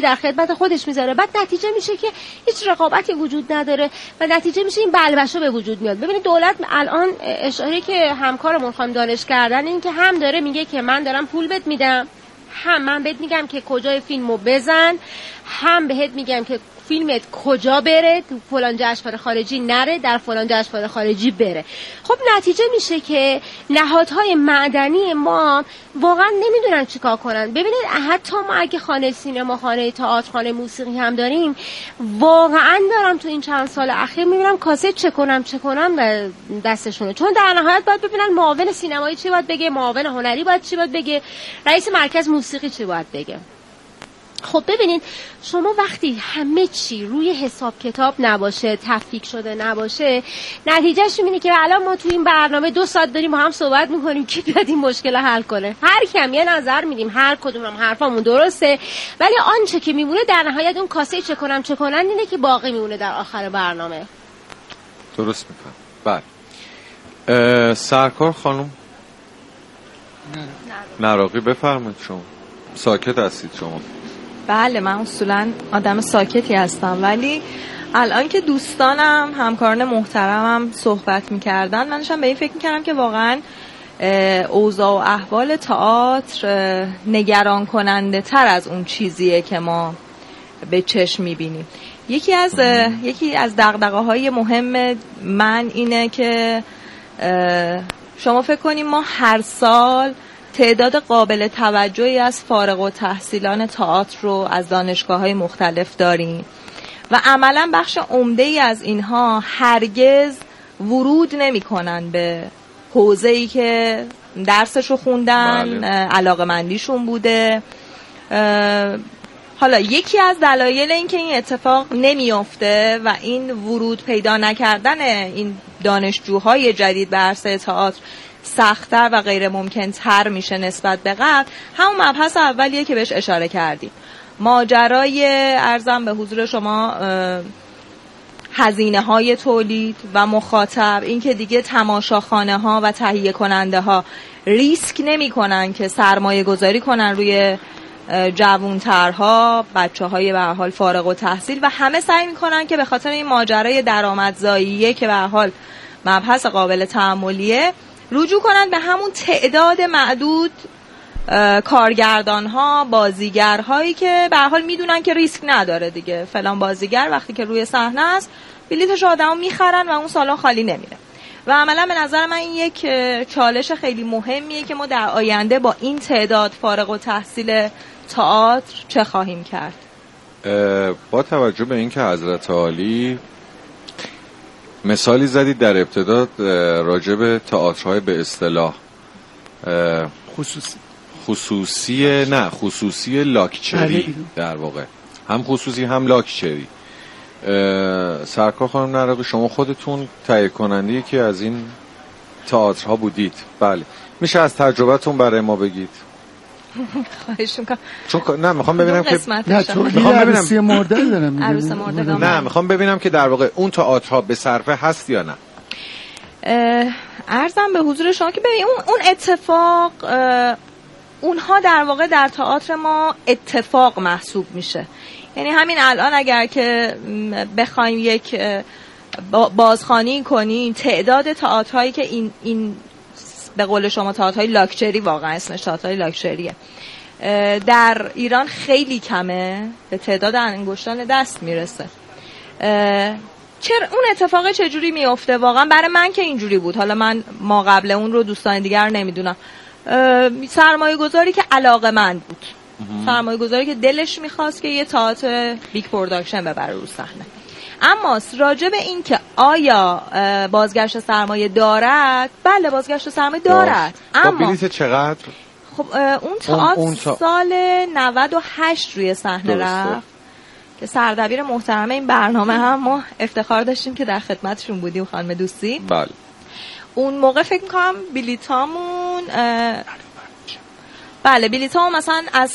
که در خدمت خودش میذاره. بعد نتیجه میشه که هیچ رقابتی وجود نداره و نتیجه میشه این بلبشو به وجود میاد. ببینید دولت الان اشاره که همکارمون خانم دانش کردن این که هم داره میگه که من دارم پول بهت میدم، هم من بهت میگم که کجای فیلمو بزن، هم بهت میگم که فیلمت کجا بره، تو فلان جشنواره خارجی نره، در فلان جشنواره خارجی بره. خب نتیجه میشه که نهادهای معدنی ما واقعا نمیدونن چیکار کنن. ببینید حتی ما اگه خانه سینما، خانه تئاتر، خانه موسیقی هم داریم، واقعا دارم تو این چند سال اخیر میبینم کاسه چه کنم دستشونه، چون در نهایت باید ببینن معاون سینمایی چی باید بگه، معاون هنری باید چی باید بگه، رئیس مرکز موسیقی چی باید بگه. خب ببینید شما وقتی همه چی روی حساب کتاب نباشه، تفکیک شده نباشه، نتیجهش اینه که الان ما تو این برنامه 2 ساعت داریم با هم صحبت میکنیم که بیاد این مشکل حل کنه. هر کم یه نظر میدیم، هر کدوم هم حرفامون درسته، ولی آنچه که میمونه در نهایت اون کاسه چه کنن اینه که باقی میمونه در آخر برنامه. درست میفهم. بله. سرکار خانم نراقی بفرمایید. شما ساکت هستید شما؟ بله من اصولا آدم ساکتی هستم، ولی الان که دوستانم همکاران محترمم صحبت میکردن من داشتم به این فکر میکردم که واقعا اوضاع و احوال تئاتر نگران کننده تر از اون چیزیه که ما به چشم میبینیم. یکی از دغدغه‌های مهم من اینه که شما فکر کنیم ما هر سال تعداد قابل توجهی از فارغ التحصیلان تئاتر رو از دانشگاه‌های مختلف داریم و عملاً بخش عمده‌ای از اینها هرگز ورود نمی‌کنن به حوزه‌ای که درسشو خوندن، علاقه‌مندیشون بوده. حالا یکی از دلایل این که این اتفاق نمی‌افته و این ورود پیدا نکردن این دانشجوهای جدید به عرصه تئاتر سخت‌تر و غیر ممکن تر میشه نسبت به قبل، همون مبحث اولیه که بهش اشاره کردیم، ماجرای ارزم به حضور شما هزینه های تولید و مخاطب، این که دیگه تماشاخانه ها و تهیه کننده ها ریسک نمی کنن که سرمایه گذاری کنن روی جوانترها، بچه های به هر حال فارغ التحصیل، و همه سعی میکنن که به خاطر این ماجرای درآمدزاییه که به هر حال مبحث قابل تأملیه رجوع کنن به همون تعداد معدود کارگردان‌ها، بازیگرهایی که به هر حال میدونن که ریسک نداره دیگه. فلان بازیگر وقتی که روی صحنه است بلیتش آدمو میخرن و اون سالن خالی نمیره. و عملا به نظر من این یک چالش خیلی مهمیه که ما در آینده با این تعداد فارغ التحصیل تئاتر چه خواهیم کرد. با توجه به اینکه حضرت عالی مثالی زدید در ابتدا راجع به تئاترهای به اصطلاح خصوصی لاکچری، در واقع هم خصوصی هم لاکچری. سرکار خانم نراقی شما خودتون تهیه کننده که از این تئاترها بودید، بله، میشه از تجربتون برای ما بگید؟ خواهش میکنم. چون نه میخوام ببینم که عروسی مرده دارم. عروس مرده نه میخوام ببینم که در واقع اون تئاترها به صرفه هست یا نه. عرضم به حضور شما که ببین اون اتفاق اونها در واقع در تئاتر ما اتفاق محسوب میشه. یعنی همین الان اگر که بخوایم یک بازخوانی کنیم تعداد تئاترهایی که این به قول شما تئاترهای لاکچری، واقعا اسمش تئاترهای لاکچریه، در ایران خیلی کمه، به تعداد انگشتان دست میرسه. چرا اون اتفاق چجوری میفته؟ واقعا برای من که اینجوری بود، حالا من ما قبل اون رو دوستان دیگر نمیدونم، سرمایه گذاری که علاقه‌مند بود، سرمایه گذاری که دلش میخواست که یه تئاتر بیگ پروداکشن ببره رو صحنه. اما راجع به این که آیا بازگشت سرمایه دارد، بله بازگشت سرمایه دارد. اما بلیت چقدر؟ خب اون تئاتر سال 98 روی صحنه رفت که سردبیر محترم این برنامه هم ما افتخار داشتیم که در خدمتشون بودیم، خانم دوستی. بله. اون موقع فکر می‌کنم بلیتامون بله بلیتامون مثلا از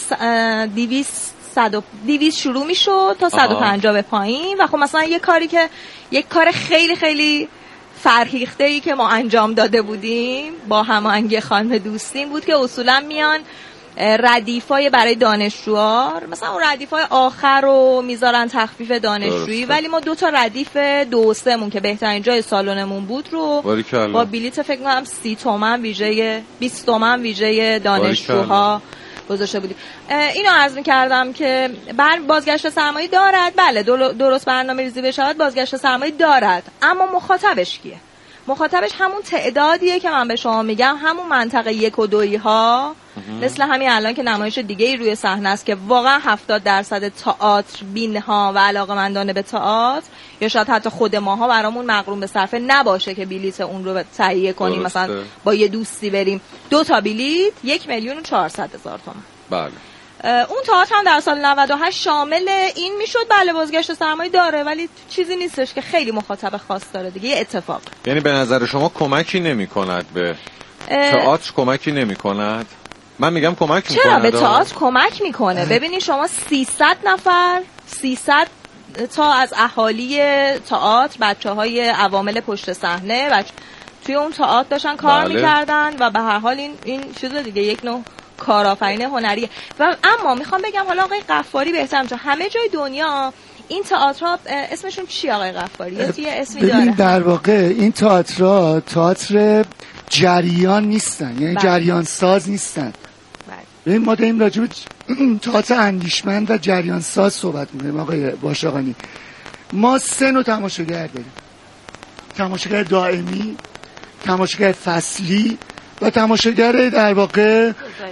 200 شروع میشد تا 150 به پایین، و خب مثلا یک کار خیلی خیلی فرهیخته‌ای که ما انجام داده بودیم با هماهنگی خانم دوستیم بود که اصولا میان ردیفای برای دانشجوها، مثلا اون ردیفای آخر رو میذارن تخفیف دانشجویی، ولی ما 2 تا ردیف 2-3مون که بهترین جای سالنمون بود رو با بلیت فکر کنم 30 تومن ویژه 20 تومن ویژه دانشجوها گذاشته بودیم. اینو عرض می‌کردم که بازگشت سرمایه دارد، بله درست برنامه‌ریزی بشود بازگشت سرمایه دارد، اما مخاطبش کیه؟ مخاطبش همون تعدادیه که من به شما میگم، همون منطقه 1 و 2 ها، مثل همین الان که نمایش دیگه ای روی صحنه است که واقعا 70% تئاتر بین‌ها و علاقه‌مندان به تئاتر یا شاید حتی خود ماها برامون مغروم به صرفه نباشه که بلیت اون رو تهیه کنیم، مثلا با یه دوستی بریم 2 تا بلیت 1,400,000 تومان. بله. اون تئاتر هم در سال 98 شامل این میشد. بله بازگشت سرمایه داره، ولی چیزی نیستش که خیلی مخاطب خاص داره دیگه، یه اتفاق. یعنی به نظر شما کمکی نمی‌کند به تئاتر؟ کمکی نمی‌کند؟ من میگم کمک می‌کنه. چرا به تئاتر کمک می‌کنه؟ ببینید شما 300 نفر 300 تا از اهالی تئاتر، بچه‌های عوامل پشت صحنه توی اون تئاتر داشتن کار می‌کردن و به هر حال این چیز دیگه یک نوع کارآفرین هنریه. و اما میخوام بگم حالا آقای غفاری بهترم چون همه جای دنیا این تئاترها اسمشون چی آقای غفاری؟ یه اسمی داره. ببین در واقع این تئاترها تئاتر جریان نیستن، یعنی جریان ساز نیستن. ببین ما داریم راجع به تئاتر اندیشمند و جریان ساز صحبت می‌کنیم آقای واشقانی. ما 3 نوع تماشاگر داریم: تماشاگر دائمی، تماشاگر فصلی و تماشاگر در واقع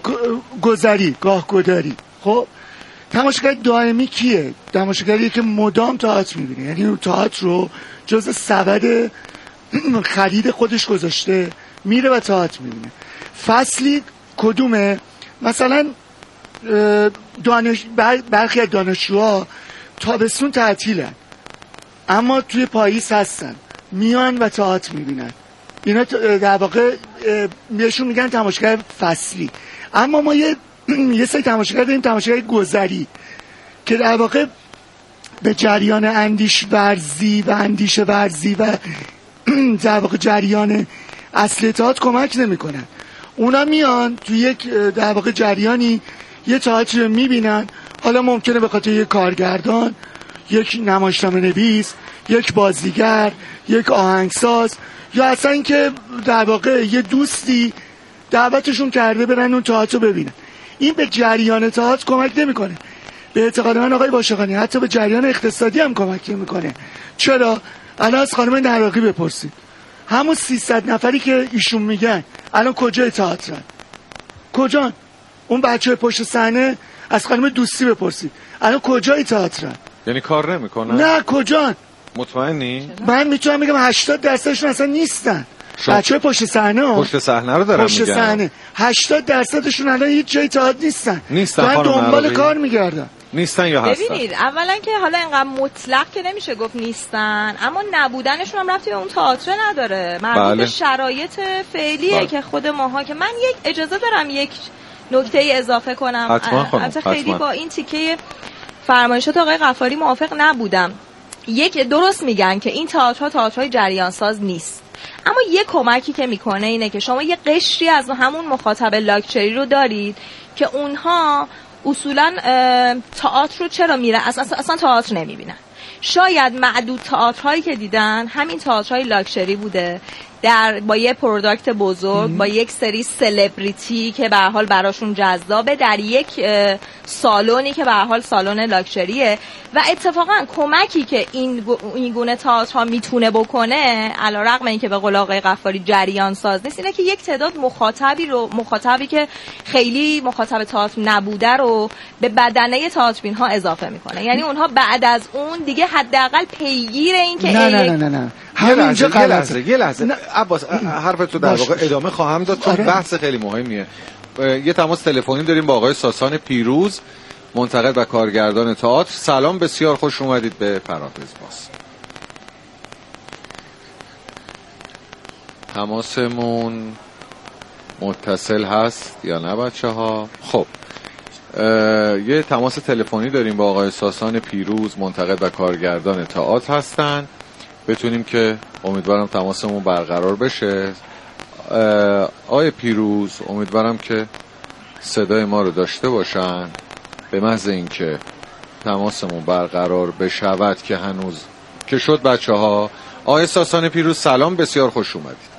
گذری، گاه گداری. خب تماشاگر دائمی کیه؟ تماشاگریه که مدام تئاتر میبینه، یعنی اون تئاتر رو جز سبد خرید خودش گذاشته، میره و تئاتر میبینه. فصلی کدومه؟ مثلا برخی از دانشجوها تابستون تعطیلن اما توی پاییز هستن، میان و تئاتر میبینن. اینا در واقع بهشون میگن تماشاگر فصلی. اما ما یه سری تماشاگر داریم، تماشاگر گذری، که در واقع به جریان اندیشه ورزی و در واقع جریان اصلی تئاتر کمک نمیکنن. اونا میان تو یک در واقع جریانی یه تئاتر رو میبینن، حالا ممکنه به خاطر یک کارگردان، یک نمایشنامه نویس، یک بازیگر، یک آهنگساز، یا اصلا اینکه در واقع یه دوستی دعوتشون کرده برن اون تئاتر رو ببینن. این به جریان تئاتر کمک نمیکنه. به اعتقاد من آقای واشقانی حتی به جریان اقتصادی هم کمک نمیکنه. چرا؟ الان از خانم نراقی بپرسید، همون 300 نفری که ایشون میگن الان کجای تئاترن؟ کجان؟ اون بچه پشت صحنه از خانم دوستی بپرسید الان کجای تئاترن؟ یعنی کار نمیکنن؟ نه کجان؟ مطمئنی؟ من میتونم بگم 80%شون اصلا نیستن. بچه پشت صحنه رو دارم پشت صحنه 80%شون الان هیچ جای تئاتر نیستن. خانم دنبال کار میگردن. نیستن یا هستن؟ ببینید اولا که حالا اینقدر مطلق که نمیشه گفت نیستن، اما نبودنشون هم ربطی به اون تئاتر نداره، مربوط به شرایط فعلیه که خود ماها. که من یک اجازه دارم یک نکته اضافه کنم. حتما خیلی با این تیکه فرمایشات آقای غفاری موافق نبودم. درست میگن که این تئاترهای جریان ساز نیست، اما یه کمکی که میکنه اینه که شما یه قشری از همون مخاطب لاکچری رو دارید که اونها اصولا تئاتر رو چرا میرن اصلا تئاتر نمیبینن. شاید معدود تئاترهایی که دیدن همین تئاترهای لاکچری بوده، با یه پروداکت بزرگ، با یک سری سلبریتی که به هر حال براشون جذابه، در یک سالونی که به هر حال سالن لاکچریه. و اتفاقا کمکی که این گونه تئاترها میتونه بکنه، علیرغم اینکه به قول آقای غفاری جریان ساز نیست، اینه که یک تعداد مخاطبی که خیلی مخاطب تئاتر نبوده رو به بدنه تئاتربین ها اضافه میکنه. یعنی اونها بعد از اون دیگه حداقل پیگیر این که نه یه لحظه عباس حرفتو در واقع ادامه خواهم داد چون بحث خیلی مهمیه. یه تماس تلفنی داریم با آقای ساسان پیروز، منتقد و کارگردان تئاتر. سلام، بسیار خوش اومدید به پرانتز باز. تماسمون متصل هست یا نه بچه ها؟ خب یه تماس تلفنی داریم با آقای ساسان پیروز، منتقد و کارگردان تئاتر هستن. بتونیم که امیدوارم تماسمون برقرار بشه. آقای پیروز امیدوارم که صدای ما رو داشته باشن، به محض اینکه تماسمون برقرار بشود که هنوز که شد بچه‌ها. آقای ساسان پیروز سلام، بسیار خوش اومدید.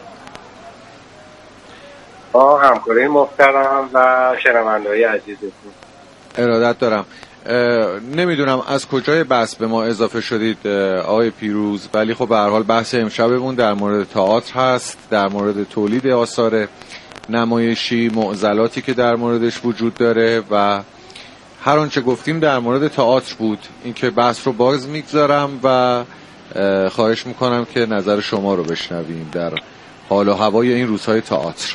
با همکاری محترم و شنونده‌های عزیزتون ارادت دارم. نمیدونم از کجای بحث به ما اضافه شدید آقای پیروز، ولی خب به هر حال بحث امشبمون در مورد تئاتر هست، در مورد تولید آثار نمایشی، معضلاتی که در موردش وجود داره و هر آنچه گفتیم در مورد تئاتر بود. اینکه بحث رو باز میگذارم و خواهش میکنم که نظر شما رو بشنویم در حال و هوای این روزهای تئاتر.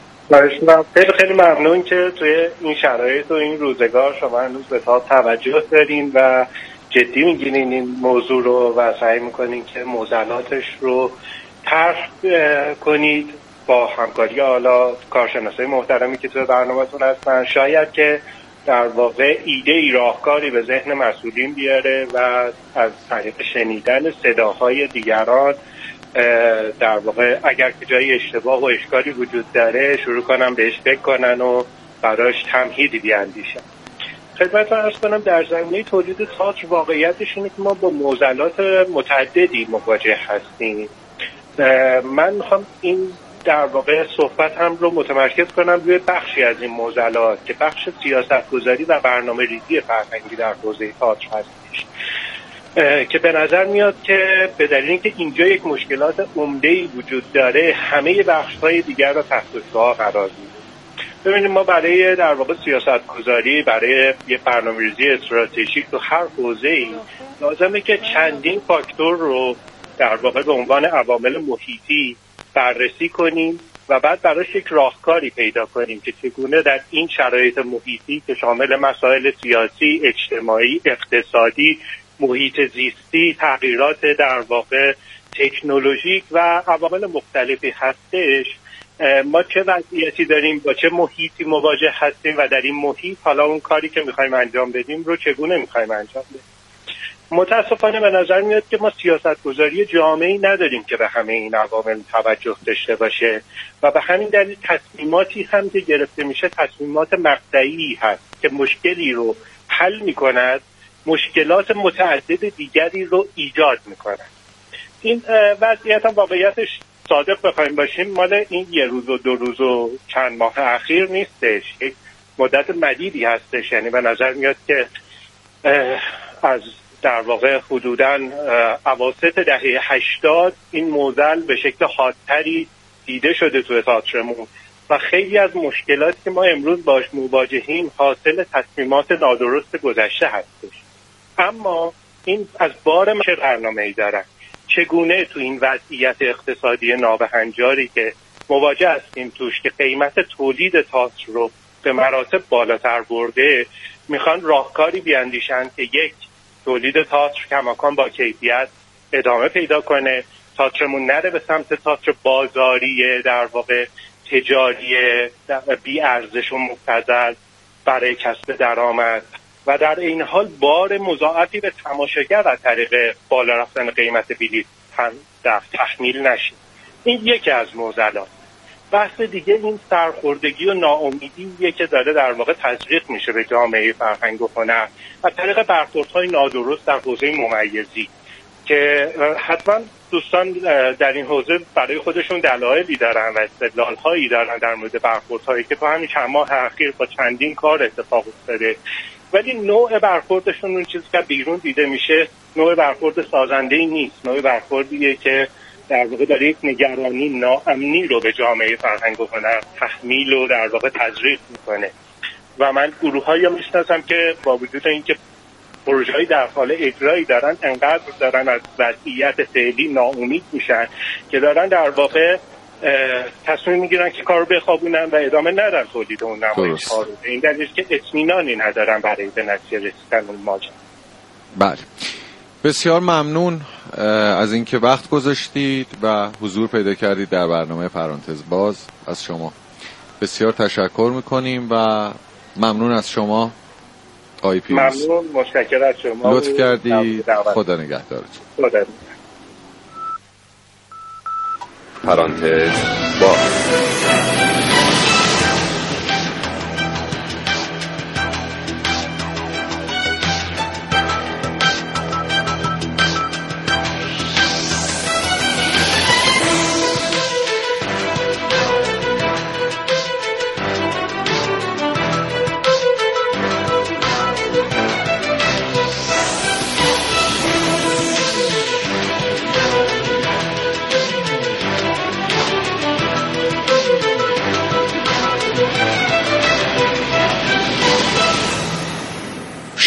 خیلی خیلی ممنون که توی این شرایط و این روزگار شما هنوز به تئاتر توجه دارین و جدی میگیرین این موضوع رو و سعی میکنین که معضلاتش رو طرح کنید با همکاری حالا کارشناسای محترمی که توی برنامه‌تون هستن. شاید که در واقع ایده راهکاری به ذهن مسئولین بیاره و از طریق شنیدن صداهای دیگران در واقع اگر که جای اشتباه و اشکالی وجود داره شروع کنن بهش فکر کنن و براش تمهیدی بیاندیشن. خدمتتون عرض کنم در زمینه تولید تئاتر واقعیتش اینه که ما با معضلات متعددی مواجه هستیم. من میخوام این در واقع صحبت هم رو متمرکز کنم روی بخشی از این معضلات که بخش سیاستگذاری و برنامه‌ریزی فرهنگی در حوزه تئاتر هستش که به نظر میاد که به دلیل اینکه اینجا یک مشکلات عمده‌ای وجود داره همه بخش‌های دیگر رو تحت الحاق قرار میده. ببینید ما برای در واقع سیاستگذاری، برای یه برنامه‌ریزی استراتژیک تو هر حوزه‌ای لازمه که چندین فاکتور رو در واقع به عنوان عوامل محیطی بررسی کنیم و بعد براش یک راهکاری پیدا کنیم که چگونه در این شرایط محیطی که شامل مسائل سیاسی، اجتماعی، اقتصادی، محیط زیستی، تغییرات در واقع تکنولوژیک و عوامل مختلفی هستش، ما چه وضعیتی داریم، با چه محیطی مواجه هستیم و در این محیط حالا اون کاری که میخوایم انجام بدیم رو چگونه میخوایم انجام بدیم. متاسفانه به نظر میاد که ما سیاستگذاری جامعی نداریم که به همه این عوامل توجه داشته باشه و به همین دلیل تصمیماتی هم که گرفته میشه تصمیمات مقطعی هست که مشکلی رو حل میکند، مشکلات متعدد دیگری رو ایجاد میکند. این وضعیت هم واقعیتش صادق بخوایم باشیم مال این یه روز و 2 روز و چند ماه اخیر نیستش، یک مدت مدیدی هستش. یعنی به نظر میاد که از در واقع حدوداً اواسط دهه 80 این معضل به شکل حادتری دیده شده توی تئاترمون و خیلی از مشکلاتی که ما امروز باش مواجهیم حاصل تصمیمات نادرست گذشته هستش. اما این از بار چه برنامه‌ای دارن، چگونه تو این وضعیت اقتصادی نابهنجاری که مواجه هستیم توش که قیمت تولید تئاتر رو به مراتب بالاتر برده میخوان راهکاری بیاندیشن که یک تولید تئاتر کماکان با کیفیت ادامه پیدا کنه، تئاترمون نره به سمت تئاتر بازاری در واقع تجاری بی ارزش و مبتذل برای کسب درآمد و در این حال بار مضاعفی به تماشاگر از طریق بالا رفتن قیمت بلیط تحمیل نشه. این یکی از معضلات. بحث دیگه این سرخوردگی و ناامیدیه که داره در واقع تزریق میشه به جامعه فرهنگ و هنر از طریق برخوردهای نادرست در حوزه ممیزی که حتما دوستان در این حوزه برای خودشون دلایلی دارن و استدلال‌هایی دارن در مورد برخوردهایی که تو همین چند ماه اخیر با چندین کار اتفاق افتاده، ولی نوع برخوردشون اون چیزی که بیرون دیده میشه نوع برخورد سازنده‌ای نیست، نوع برخوردیه که در واقع داره یک نگرانی ناامنی رو به جامعه فرهنگ و هنر تحمیل و در واقع تزریق میکنه و من گروه‌هایی رو میشناسم که با وجود اینکه پروژه‌ای در حال اجرایی دارن انقدر دارن از وضعیت فعلی ناامید میشن که دارن در واقع تصمیم میگیرن که کارو بخوابونن و ادامه ندن تولید اون نمایش‌ها رو. این دلیل که اطمینانی ندارن برای به نتیجه رسیدن اون ماجرا. بله، بسیار ممنون از اینکه وقت گذاشتید و حضور پیدا کردید در برنامه پرانتز باز. از شما بسیار تشکر میکنیم و ممنون از شما آقای پیروز. ممنون، متشکرم از شما، لطف کردی. خدا نگهدارتون. خدا نگهدار. پرانتز باز.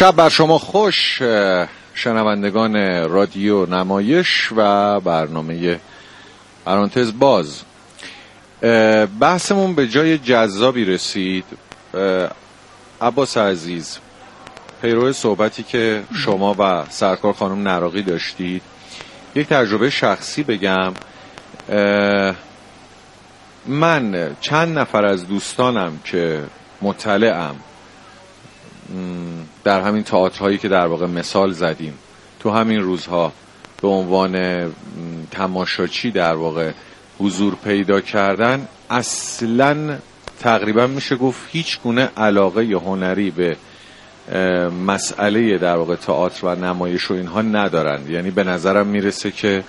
شب بر شما خوش، شنوندگان رادیو نمایش و برنامه پرانتز باز. بحثمون به جای جذابی رسید. عباس عزیز، پیرو صحبتی که شما و سرکار خانم نراقی داشتید، یک تجربه شخصی بگم. من چند نفر از دوستانم که مطلعم در همین تئاترهایی که در واقع مثال زدیم تو همین روزها به عنوان تماشاچی در واقع حضور پیدا کردن، اصلاً تقریبا میشه گفت هیچ گونه علاقه یا هنری به مسئله در واقع تئاتر و نمایش و اینها ندارن. یعنی به نظرم میرسه که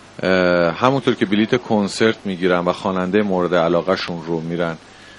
همونطور که بلیت کنسرت میگیرن و خواننده مورد علاقه شون رو میرن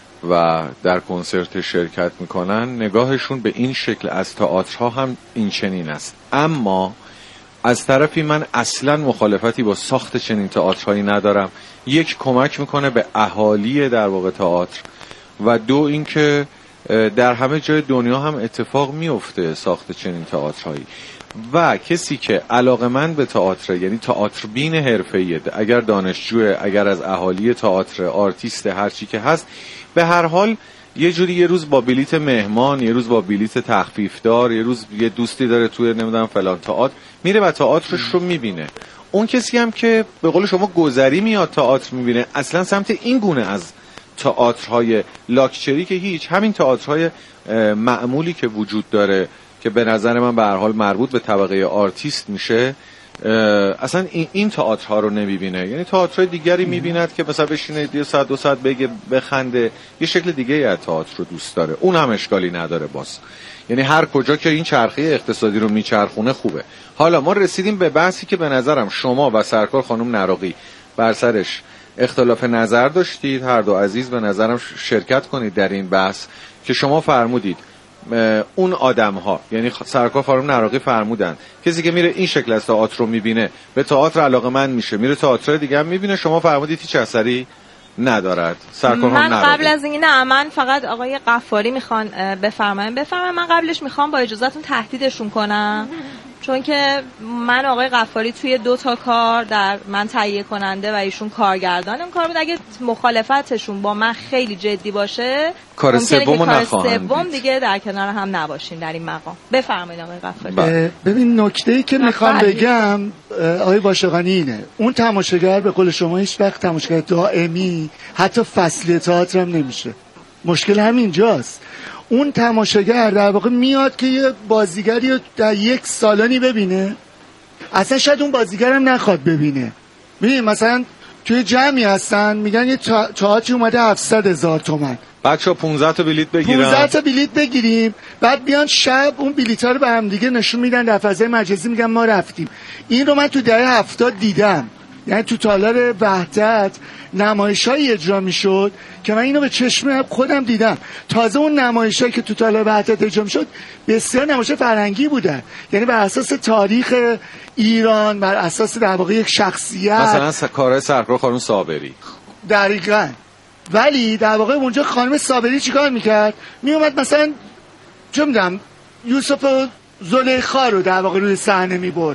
و در کنسرت شرکت میکنن، نگاهشون به این شکل از تئاترها هم این چنین است. اما از طرفی من اصلا مخالفتی با ساخت چنین تئاترهایی ندارم. یک، کمک میکنه به اهالی در واقع تئاتر، و دو اینکه در همه جای دنیا هم اتفاق میفته ساخت چنین تئاترهایی، و کسی که علاقه‌مند به تئاتر، یعنی تئاتر بین حرفه‌ای، اگر دانشجوه، اگر از اهالی تئاتر، آرتیست، هر چی که هست، به هر حال یه جوری یه روز با بلیت مهمان، یه روز با بلیت تخفیف دار، یه روز یه دوستی داره توی نمیدونم فلان تئاتر میره و تئاترش رو میبینه. اون کسی هم که به قول شما گذری میاد تئاتر میبینه، اصلا سمت این گونه از تئاترهای لاکچری که هیچ، همین تئاترهای معمولی که وجود داره که به نظر من به هر حال مربوط به طبقه آرتیست میشه، اصلا این تئاترها رو نمیبینه. یعنی تئاترهای دیگری میبیند که مثلا بشینه یه ساعت دو ساعت بگه بخنده، یه شکل دیگه از تئاتر رو دوست داره. اون هم اشکالی نداره باز. یعنی هر کجا که این چرخه اقتصادی رو میچرخونه خوبه. حالا ما رسیدیم به بحثی که به نظرم شما و سرکار خانم نراقی بر سرش اختلاف نظر داشتید. هر دو عزیز به نظرم شرکت کنید در این بحث که شما فرمودید اون آدم ها، یعنی سرکار خانم نراقی فرمودن کسی که میره این شکل از تئاتر رو میبینه به تئاتر علاقه‌مند میشه، میره تئاتر دیگه هم میبینه. شما فرمودید هیچ اثری ندارد. سرکار خانم نراقی، قبل از این من فقط آقای قفاری میخوان بفرمایید. من قبلش میخوام با اجازهتون تهدیدشون کنم، چون که من آقای قفاری توی 2 تا کار در من تهیه کننده و ایشون کارگردان اون کار بود. اگه مخالفتشون با من خیلی جدی باشه، کار سوم دیگه در کنار هم نباشیم در این مقام. بفرمایید آقای قفاری. ببین نکته‌ای که میخوام بگم آقای باشقانی اینه، اون تماشاگر به قول شما هیچ وقت تماشاگر دائمی حتی فصلی تئاتر هم نمیشه. مشکل همینجاست. اون تماشاگر در واقع میاد که یه بازیگری رو در یک سالانی ببینه، اصلا شاید اون بازیگر هم نخواد ببینه. ببین مثلا توی جمعی هستن میگن یه تئاتری اومده 700,000 تومان، بچه‌ها 15 تا بلیت بگیرن، 15 تا بلیت بگیریم، بعد بیان شب اون بلیت‌ها رو به هم دیگه نشون میدن در فضای مجازی، میگن ما رفتیم. این رو من تو دهه 70 دیدم. یعنی تو تالار وحدت نمایش‌هایی اجرا می‌شد که من اینو به چشم خودم دیدم. تازه اون نمایش‌هایی که تو تالار وحدت اجرا می‌شد بسیار نمایش فرهنگی بودن، یعنی بر اساس تاریخ ایران، بر اساس در واقع یک شخصیت، مثلا کارهای سرکار خانم صابری. دقیقاً. ولی در واقع اونجا خانم صابری چیکار می‌کرد؟ میومد مثلا چه می‌دونم یوسف و زلیخا رو در واقع روی صحنه می‌برد،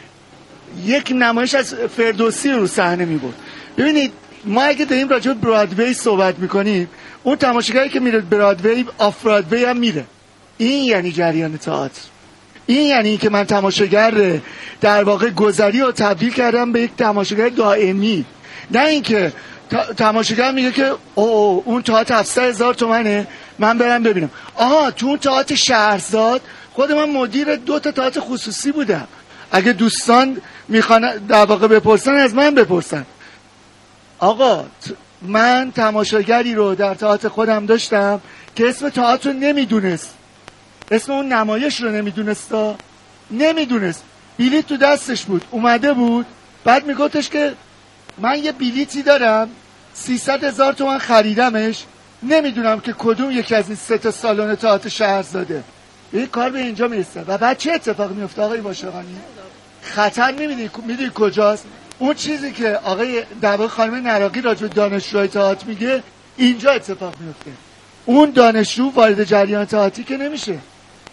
یک نمایش از فردوسی رو صحنه می‌برد. ببینید ما اگه داریم راجع به برادوی صحبت می‌کنیم، اون تماشاگری که میره برادوی آف برادوی هم میره. این یعنی جریان تئاتر. این یعنی که من تماشاگر در واقع گذری رو تبدیل کردم به یک تماشاگر دائمی. نه اینکه تماشاگر میگه که اون تئاتر 700,000 تومانه من برم ببینم. تو اون تئاتر شهرزاد خود من مدیر 2 تا تئاتر خصوصی بودم. اگه دوستان میخوان در واقع بپرسن از من بپرسن. آقا من تماشاگری رو در تئاتر خودم داشتم که اسم تئاتر رو نمیدونست، اسم اون نمایش رو نمیدونست، بلیت تو دستش بود، اومده بود، بعد میگفتش که من یه بلیتی دارم 300,000 تومان خریدمش، نمیدونم که کدوم یکی از این 3 تا سالن تئاتر شهرزاده. این کار به اینجا میرسه و بعد چه اتفاقی میفته آقای باشقانی؟ خطر میدونی کجاست؟ اون چیزی که آقای در واقع خانم نراقی راجع به دانشجوهای تئاتر میگه اینجا اتفاق میفته. اون دانشجو وارد جریان تئاتری که نمیشه.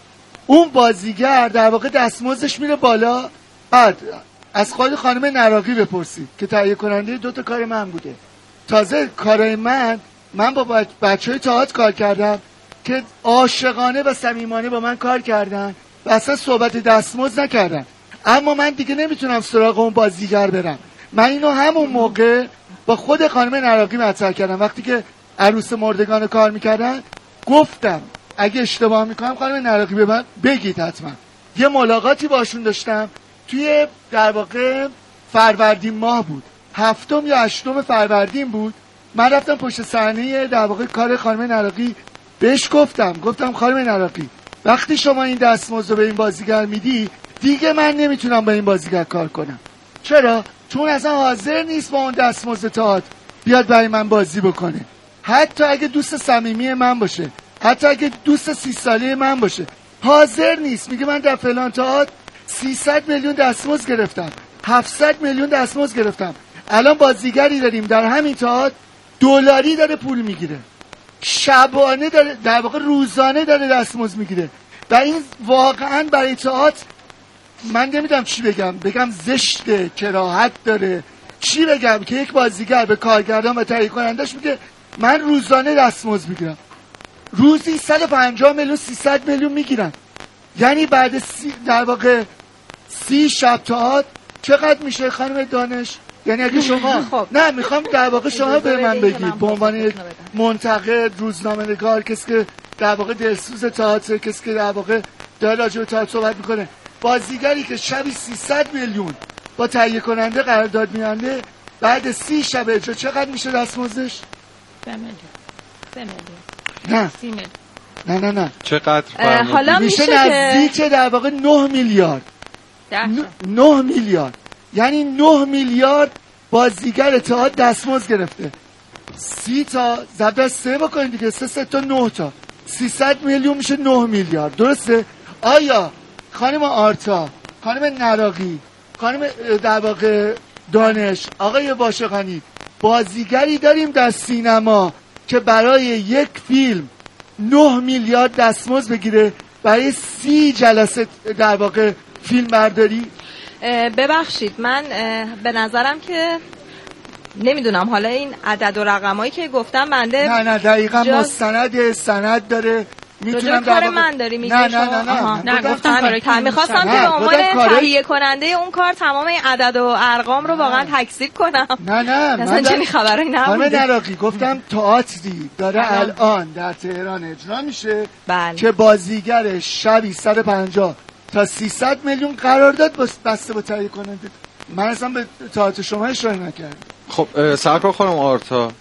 اون بازیگر در واقع دستمزدش میره بالا. بعد از خود خانم نراقی بپرسید که تهیه کننده 2 تا کار من بوده. تازه کارای من با بچهای تئاتر کار کردم که عاشقانه و صمیمانه با من کار کردن و اصلا صحبت دستمزد نکردن. اما من دیگه نمیتونم سراغ اون بازیگر برم. من اینو همون موقع با خود خانم نراقی مطرح کردم. وقتی که عروس مردگان کار میکردن گفتم اگه اشتباه میکنم خانم نراقی به من بگید حتما. یه ملاقاتی باشون داشتم توی در واقع فروردین ماه بود، 7 یا 8 فروردین بود. من رفتم پشت صحنه در واقع کار خانم نراقی، بهش گفتم خانم نراقی وقتی شما این دستمزد رو به این بازیگر میدی دیگه من نمیتونم با این بازیگر کار کنم. چرا؟ چون اصلا حاضر نیست با اون دستمزد تئاتر بیاد برای من بازی بکنه. حتی اگه دوست صمیمی من باشه، حتی اگه دوست 30 ساله من باشه، حاضر نیست. میگه من در فلان تئاتر 300 میلیون دستمزد گرفتم، 700 میلیون دستمزد گرفتم. الان بازیگری داریم در همین تئاتر دلاری داره پول میگیره، شبانه داره در واقع روزانه داره دستمزد میگیره. و این واقعا برای تئاتر من نمیدونم چی بگم زشته، کراهت داره. چی بگم که یک بازیگر به کارگردان و تهیه کنندش میگه من روزانه دستمزد میگیرم، روزی 150 میلیون 300 میلیون میگیرن. یعنی بعد در واقع 30 شب تئاتر چقدر میشه خانم دانش؟ یعنی اگه شما نه میخوام در واقع شما به من بگید به عنوان منتقد، روزنامه‌نگار، کسی که در واقع دلسوز تئاتر، کسی که در واقع داره راجع به تئاتر صحبت میکنه، بازیگری که شبی 300 میلیون با تهیه کننده قرارداد می‌بنده بعد 30 شب اجرا چقدر میشه دستمزدش؟ 3 میلیون. نه چقدر؟ حالا میشه نزدیک در واقع 9 میلیارد. 9 میلیارد. یعنی 9 میلیارد بازیگر تئاتر دستمزد گرفته. 30 تا ضرب 3 بکنید دیگه، 3 تا 9 تا 300 میلیون میشه 9 میلیارد. درسته؟ آیا خانم آرتا، خانم نراقی، خانم در واقع دانش، آقای واشقانی، بازیگری داریم در سینما که برای یک فیلم 9 میلیارد دستمزد بگیره برای 30 جلسه در واقع فیلم برداری؟ ببخشید من به نظرم که نمیدونم حالا این عدد و رقمایی که گفتم بنده نه دقیقاً مستند سند داره. میتونم کار من داری میگی نه گفتم کار میخواستم که به عنوان تهیه کننده اون کار تمام این عدد و ارقام رو واقعا تکذیب کنم. نه مثلا چنین خبری نبوده. خانم نراقی گفتم تئاتری داره الان در تهران اجرا میشه که بازیگر شبی 150 تا 300 میلیون قرارداد بسته با تهیه کننده. من اصلا به تئاتر شما اشاره نکردم. خب سرکار خانم آرتا،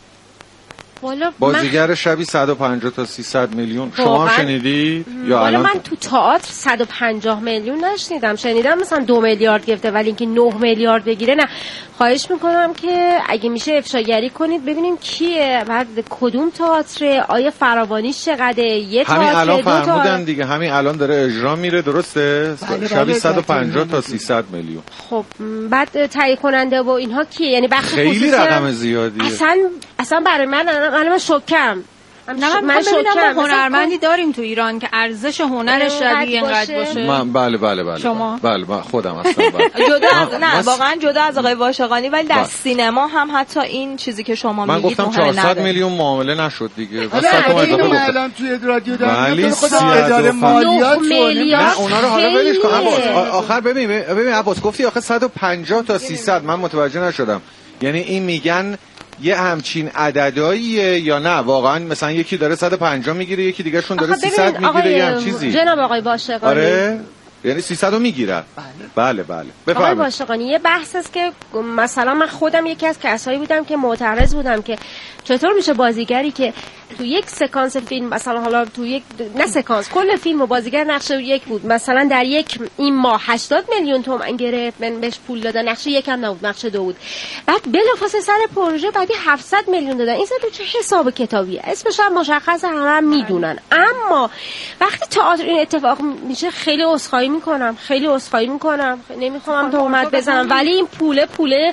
بازیگر شبی 150 تا 300 میلیون شما هم شنیدید یا الان؟ من تو تئاتر 150 میلیون نشنیدم. شنیدم مثلا 2 میلیارد گرفته، ولی اینکه 9 میلیارد بگیره نه. خواهش میکنم که اگه میشه افشاگری کنید ببینیم کیه، بعد کدوم تئاتر، آیا فراوانی چقدره، یه تئاتر، همین الان فرمودن دیگه، همین الان داره اجرا میره. درسته؟ شبی 150 تا 300 میلیون. خب بعد تهیه کننده و اینها کیه؟ یعنی بخش خیلی رقم زیادیه. اصلا برای من شوکم. من شوکم. هنرمندی داریم تو ایران که ارزش هنرش شبیه اینقدر باشه. من بله شما؟ بله من خودم هستم. واقعا جدا از آقای واشقانی، ولی در سینما هم حتی این چیزی که شما میگید من گفتم 400 میلیون معامله نشد دیگه. من الان توی رادیو دارم خود اداره مالیات نه اونا رو حالا ولش کن. آخر ببین عباس گفتی آخه 150 تا 300 من متوجه نشدم. یعنی این میگن یه همچین عدداییه یا نه واقعا مثلا یکی داره 150 میگیره یکی دیگه شون داره 300 میگیره یا هم چیزی؟ جناب آقای واشقانی آره یعنی 300 رو میگیرن. بله بفرمایید. آقای واشقانی یه بحث است که مثلا من خودم یکی از کسایی بودم که معترض بودم که چطور میشه بازیگری که تو یک سکانس فیلم مثلا حالا تو یک نه سکانس کل فیلم و بازیگر نقش یک بود، مثلا در یک این ماه 80 میلیون تومان گرفت، من بهش پول دادن، نقش یکم نبود نقش 2 بود، بعد بلافاصله سر پروژه بعدی 700 میلیون دادن. این تو چه حساب کتابیه؟ اسمش هم مشخصه، همه میدونن. اما وقتی تئاتر این اتفاق میشه خیلی عذرخواهی میکنم، نمیخوام تهمت بزنم، ولی این پول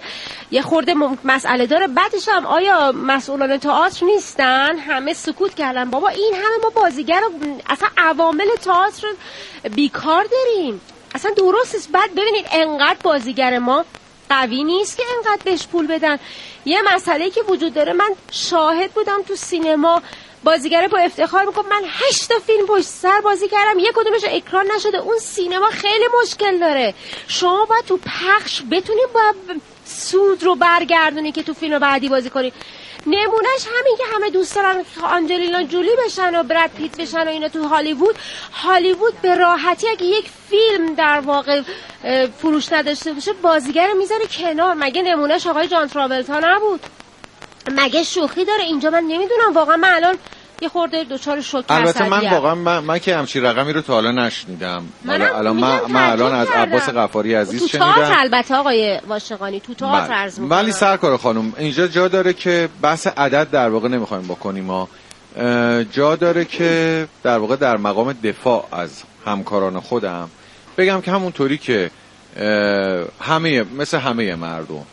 یه خورده مسئله داره. بعدش هم آیا مسئولان تئاتر نیستن؟ همه سکوت کردن. بابا این همه ما بازیگر رو اصلا عوامل تئاتر بیکار داریم، اصلا درست است. بعد ببینید انقدر بازیگر ما قوی نیست که انقدر بهش پول بدن. یه مسئله که وجود داره، من شاهد بودم تو سینما بازیگر با افتخار میگفت من 8 تا فیلم پشت سر بازی کردم، یک کدومش اکران نشده. اون سینما خیلی مشکل داره. شما باید تو پخش بتونید با سود رو برگردونی که تو فیلم بعدی بازی کنی. نمونهش همین که همه دوست دارن آنجلینا جولی بشن و براد پیت بشن و اینا تو هالیوود به راحتی اگه یک فیلم در واقع فروش نداشته باشه بازیگر میذاره کنار. مگه نمونهش آقای جان تراولتا نبود؟ مگه شوخی داره اینجا؟ من نمیدونم واقعا. من الان یه خورده دوچار شوک عصبیه. البته من واقعا من که همچین رقمی رو تا حالا نشنیدم. من الان از عباس غفاری عزیز تو شنیدم. تو تئاتر البته آقای واشقانی تو تئاتر عرض می‌کنم. ولی سرکار خانم اینجا جا داره که بحث عدد در واقع نمیخوایم بکنیم. ما جا داره که در واقع در مقام دفاع از همکاران خودم بگم که همونطوری که مثل همه مردم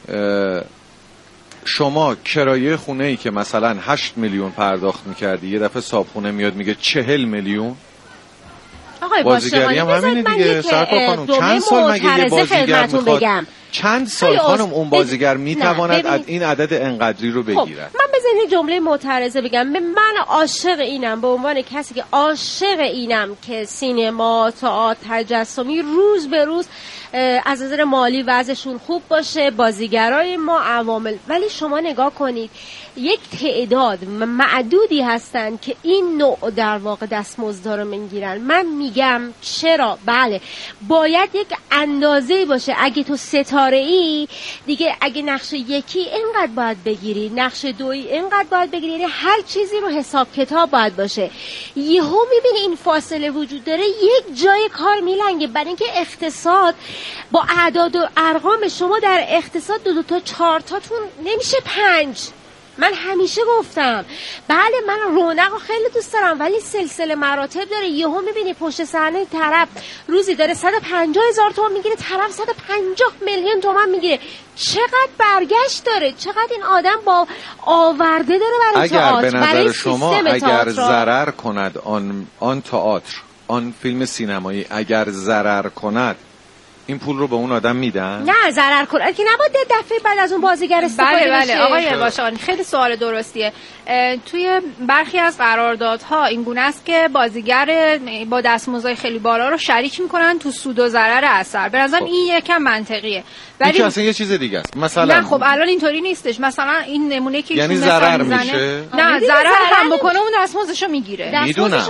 شما کرایه خونه ای که مثلا 8 میلیون پرداخت میکردی یه دفعه صابخونه میاد میگه 40 میلیون. بازیگری هم همینه دیگه. سرکار خانم چند سال مگه یه بازیگر میخواد؟ چند سال خانم اون بازیگر میتواند این عدد انقدری رو بگیرد؟ من بزنید جمله معترضه بگم. من عاشق اینم، به عنوان کسی که عاشق اینم که سینما، تئاتر، تجسمی روز به روز از نظر مالی وضعشون خوب باشه، بازیگرای ما عوامل. ولی شما نگاه کنید یک تعداد معدودی هستن که این نوع در واقع دستمزد رو میگیرن. من میگم چرا؟ بله باید یک اندازه‌ای باشه. اگه تو ستاره ای دیگه، اگه نقش یکی اینقدر باید بگیری، نقش دویی اینقدر باید بگیری، یعنی هر چیزی رو حساب کتاب باید باشه. یهو میبینی این فاصله وجود داره، یک جای کار میلنگه. برای اینکه اقتصاد با اعداد و ارقام، شما در اقتصاد 2 تا 4 تاتون نمیشه 5. من همیشه گفتم بله من رونق رو خیلی دوست دارم، ولی سلسله مراتب داره. یهو میبینی پشت صحنه طرف روزی داره 150,000 تومان میگیره، طرف 150 میلیون تومان میگیره. چقدر برگشت داره، چقدر این آدم با آورده داره برای تئاتر. اگر به نظر شما اگر ضرر کند آن تئاتر، آن فیلم سینمایی اگر ضرر کند، این پول رو به اون آدم میدن؟ نه ضرر کنه که نباید دفعه بعد از اون بازیگر استفاده بشه. بله آقای واشقانی خیلی سوال درستیه. توی برخی از قراردادها این گونه است که بازیگر با دستمزد خیلی بالا رو شریک میکنن تو سود و ضرر اثر. به نظرم این یکم منطقیه. ولی اصلا یه چیز دیگه است. مثلا نه خب الان اینطوری نیستش. مثلا این نمونه که یعنی ضرر میشه؟ نه ضرر هم بکنه اون دستمزدشو میگیره.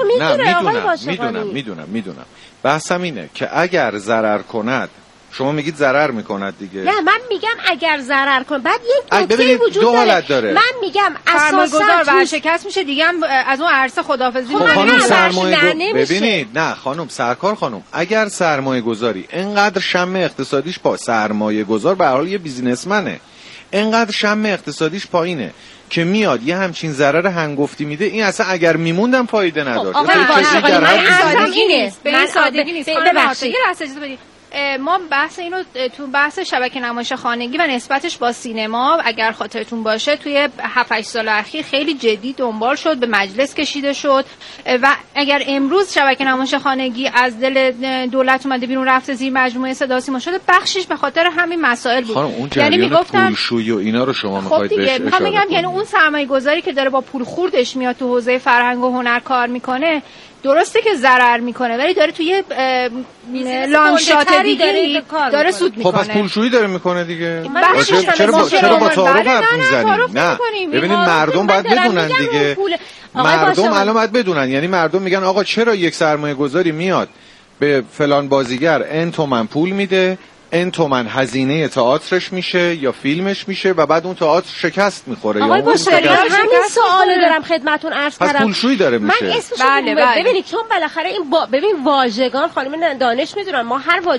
میدونم. بحثم اینه که اگر ضرر کند، شما میگید ضرر میکند دیگه. نه من میگم اگر ضرر کنه. بعد یک نکته وجود دو حالت داره. من میگم سرمایه‌گذار ورشکست میشه دیگه، هم از اون عرصه خداحافظی میکنه. خانم سرمایه‌گذار ببینید، نه خانم سرکار خانم، اگر سرمایه‌گذاری انقدر شم اقتصادیش با سرمایه‌گذار به هر حال یه بیزینسمنه، انقدر شم اقتصادیش پایینه که میاد یه همچین ضرر هنگفتی میده، این اصلا اگر میموندم فایده نداشت. من سادگی نیست. ببخشید ما بحث اینو تو بحث شبکه نمایش خانگی و نسبتش با سینما اگر خاطرتون باشه توی 7-8 سال اخیر خیلی جدی دنبال شد، به مجلس کشیده شد و اگر امروز شبکه نمایش خانگی از دل دولت اومده بیرون رفته زیر مجموعه صدا سیما شده، بخشش به خاطر همین مسائل بود. اون یعنی میگفتن پولشویی و اینا رو شما میخواید بهش اشاره کنید. میگم یعنی اون سرمایه‌گذاری که داره با پول خوردش میاد تو حوزه فرهنگ و هنر کار میکنه، درسته که ضرر میکنه ولی داره توی لانگشات دیگه داره سود میکنه. خب پس پولشویی داره میکنه دیگه. چرا با تعارف حرف میزنیم؟ نه ببینید مردم باید بدونن دیگه. مردم الان باید بدونن، یعنی مردم میگن آقا چرا یک سرمایه گذاری میاد به فلان بازیگر ان تومن پول میده، این تومن هزینه تئاترش میشه یا فیلمش میشه و بعد اون تئاتر شکست میخوره. آقای باشقانی همین سوالو دارم خدمتتون عرض کردم. پس پولشویی داره میشه. من اسمش بله. ببینید چون بالاخره این ببین واژگان خانم دانش میدونن، ما هر